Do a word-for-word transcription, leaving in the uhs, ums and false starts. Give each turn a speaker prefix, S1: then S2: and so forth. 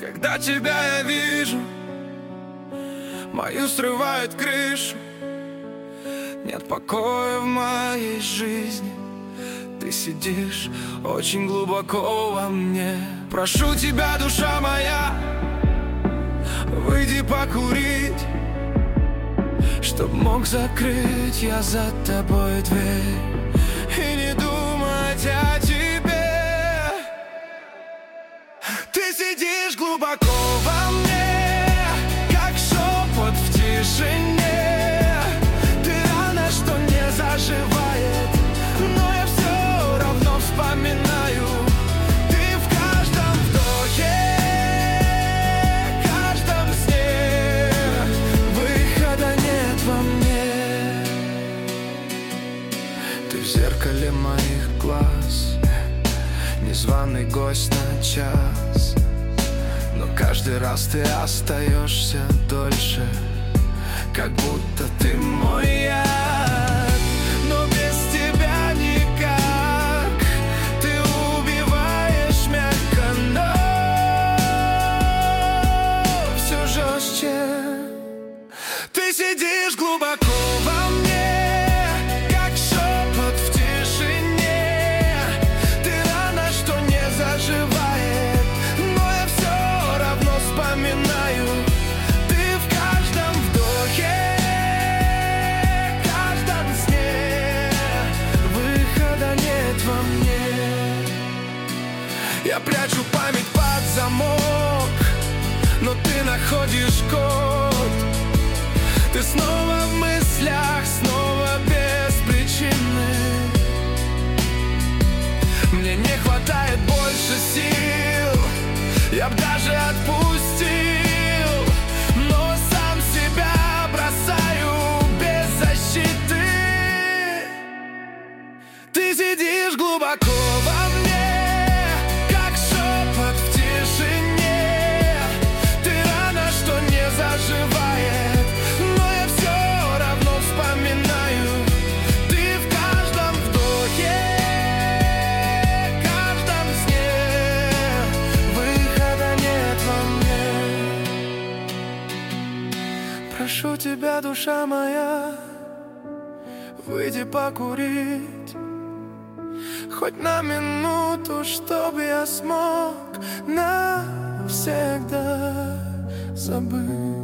S1: Когда тебя я вижу, мою срывает крышу. Нет покоя в моей жизни. Ты сидишь очень глубоко во мне. Прошу тебя, душа моя, выйди покурить, чтоб мог закрыть я за тобой дверь и не думать о тебе. Ты сидишь глубоко во мне, как шепот в тишине. Ты рана, что не заживает, но я все равно вспоминаю. Ты в каждом вдохе, каждом сне. Выхода нет во мне. Ты в зеркале моих глаз, незваный гость на час. Но каждый раз ты остаешься дольше, как будто ты мой яд. Но без тебя никак. Ты убиваешь мягко, но все жестче. Ты сидишь глубоко во мне, как шепот в тишине. Ты рана, что не заживает, но я все равно вспоминаю. Ты в каждом вдохе, каждом сне. Выхода нет во мне. Я прячу память под замок, но ты находишь код. Ты снова в мыслях, снова без причины. Мне не хватает больше сил, я б даже отпустил, но сам себя бросаю без защиты. Ты сидишь глубоко во мне, как шепот в тишине. Ты рана, что не заживает, но я все равно вспоминаю. Ты в каждом вдохе, каждом сне. Выхода нет во мне. Прошу тебя, душа моя, выйди покурить, хоть на минуту, чтоб я смог навсегда забыть.